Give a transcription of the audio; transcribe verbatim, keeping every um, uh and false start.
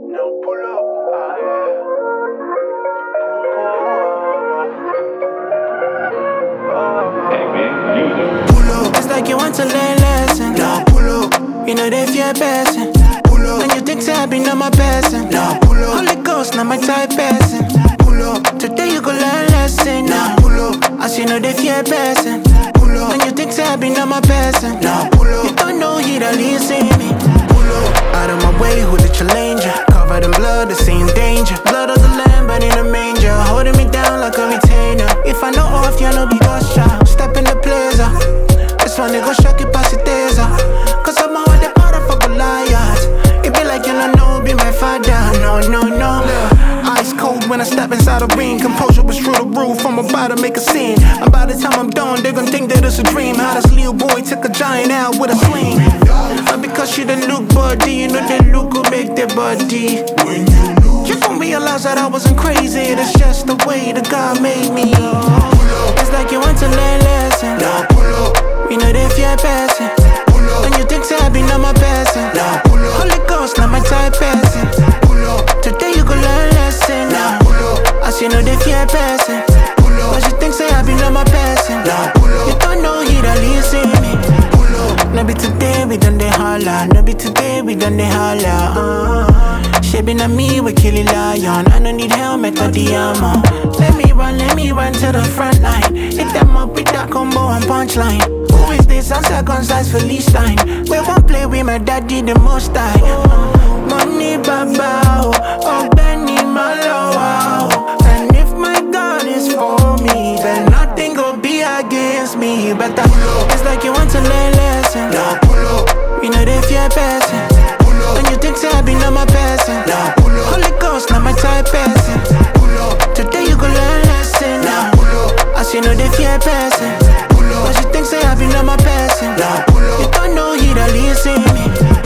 Now pull up, ah yeah. Pull up, it's like you want to learn lesson. Now pull up, you know they fear person. Pull up, when you think say I be not my person. Now pull up, Holy Ghost, not my type person. Pull up, today you go learn lesson. Now pull up, I see no they fear person. Pull up, when you think say I be not my person. Now pull up, you don't know he don't listen me. Pull up, out of my way, who the challenger? Covered in blood, the same danger. Blood of the lamb, but in a manger, holding me down like a retainer. If I know off, you know be ghost shot. Step in the plaza. This one they go shock it past the taser. Cause I'm out with the powder for Goliath. It be like you don't know, be my father. No, no, no. Ice cold when I step inside the ring. Composure was through the roof. I'm about to make a scene. And by the time I'm done, they gon' think that it's a dream. How this little boy took a giant out with a swing. And because she done look body, you know that look will make their body. When you lose, You gon' realize that I wasn't crazy. That's just the way that God made me. pull up, It's like you want to learn lesson. now pull up, You know they fear person. pull up, When you think say I be not my person. now pull up, Holy Ghost, not my type person. pull up, Today you go learn lesson. now Now, pull up, I see no they fear person. pull Cause up, you think say I be not my person. now pull You up, don't know he don't listen me. pull up. No be today we done they holla. No be today we done they holla. Uh, Shaping on me we kill a lion. I don't need helmet or the armor. Let me run, let me run to the front line. Hit them up with that combo and punchline. Who is this? I'm circumcised Philistine. We won't play with my daddy the most time. Money baba, oh Benny Malo. And if my God is for me, then nothing gon' be against me. But I, it's like you want to learn lesson. Now pull up, You know they fear person. pull up, When you think say I be not my person. now pull up, Holy Ghost, not my type person. pull up, Today you go learn lesson. now Now, pull up, I see no they fear person. pull up, Cause you think say I be not my person. now pull You up. don't know he don't listen me.